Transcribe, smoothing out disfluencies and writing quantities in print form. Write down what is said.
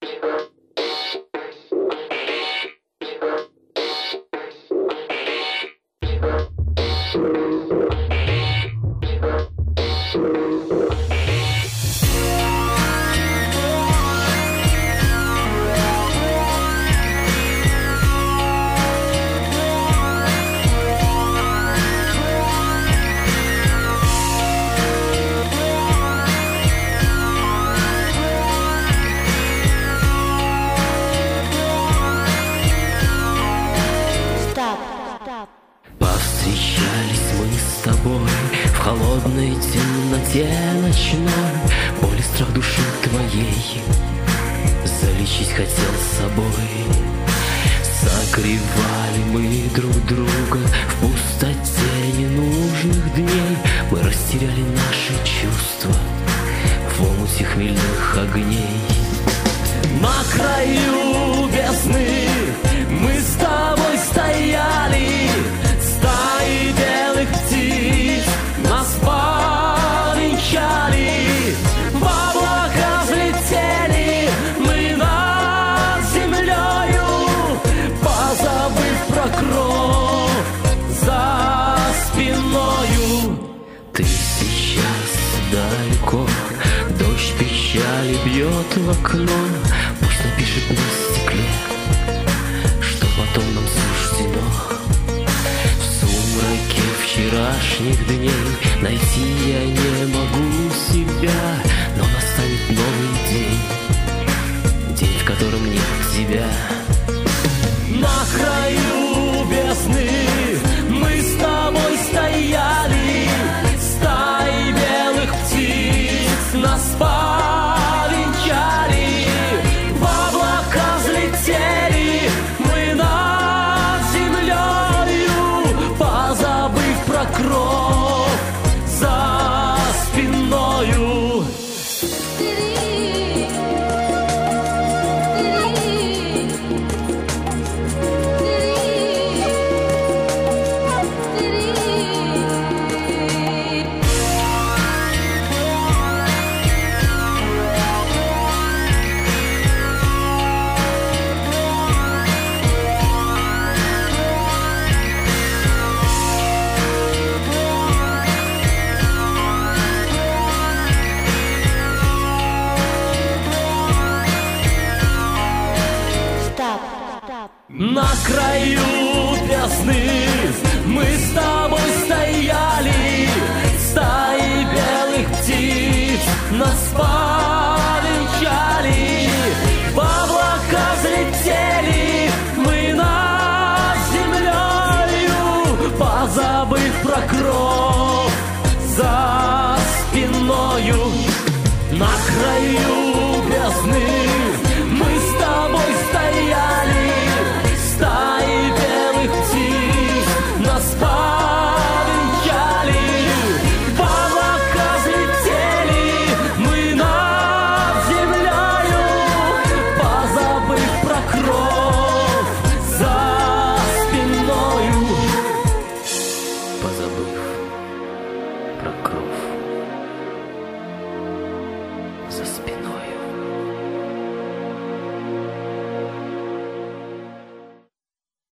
Повстречались мы с тобой в холодной темноте ночной. Боль и страх души твоей залечить хотел с собой. Согревали мы друг друга в пустоте ненужных дней. Мы растеряли наши чувства в омуте хмельных огней. На краю бездны мы с тобой стояли, стаи белых птиц нас повенчали. В облака взлетели мы над землею, позабыв про кровь за спиною. Ты сейчас далеко, дождь печали бьет в окно. Пусть напишет на стекле, что потом нам суждено. В сумраке вчерашних дней найти я не могу себя, но настанет новый день, день, в котором нет тебя. На краю бездны мы с тобой стояли, стаи белых птиц нас повенчали. В облака взлетели мы над землею, позабыв про кровь за спиною. На краю бездны мы с тобой стояли, стаи белых птиц нас повенчали. В облака взлетели мы над землею, позабыв про кровь за спиною. На краю бездны